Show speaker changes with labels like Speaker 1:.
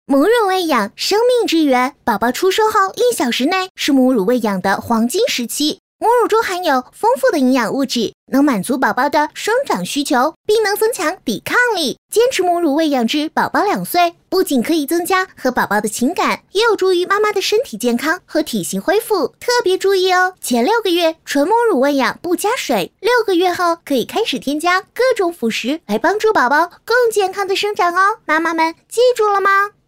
Speaker 1: 母乳喂养，生命之源。宝宝出生后1小时内是母乳喂养的黄金时期。母乳中含有丰富的营养物质，能满足宝宝的生长需求，并能增强抵抗力。坚持母乳喂养至宝宝2岁，不仅可以增加和宝宝的情感，也有助于妈妈的身体健康和体型恢复。特别注意哦，前6个月纯母乳喂养不加水，6个月后可以开始添加各种辅食来帮助宝宝更健康的生长哦。妈妈们记住了吗？